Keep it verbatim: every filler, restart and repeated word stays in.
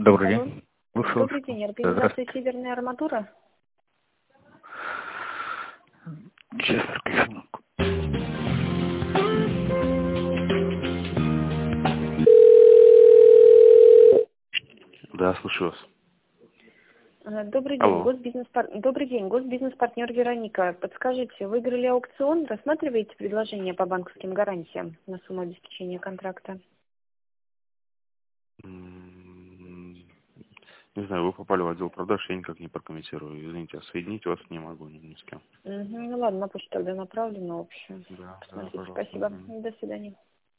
Добрый Алло. день. Слушаю вас. Добрый день. Да, Организация здравствуйте. «Северная арматура». Сейчас включу кнопку. Да, слушаю вас. Э, Добрый день. Алло. Госбизнес пар- Добрый день. Госбизнес-партнер Вероника. Подскажите, выиграли аукцион? Рассматриваете предложение по банковским гарантиям на сумму обеспечения контракта? М, Не знаю, вы попали в отдел продаж, я никак не прокомментирую. Извините, а соединить вас не могу ни, ни с кем. Мгм. Ну ладно, на почту тогда направлю на общую. Да, да, Посмотрите. пожалуйста. Спасибо. Мгм. До свидания.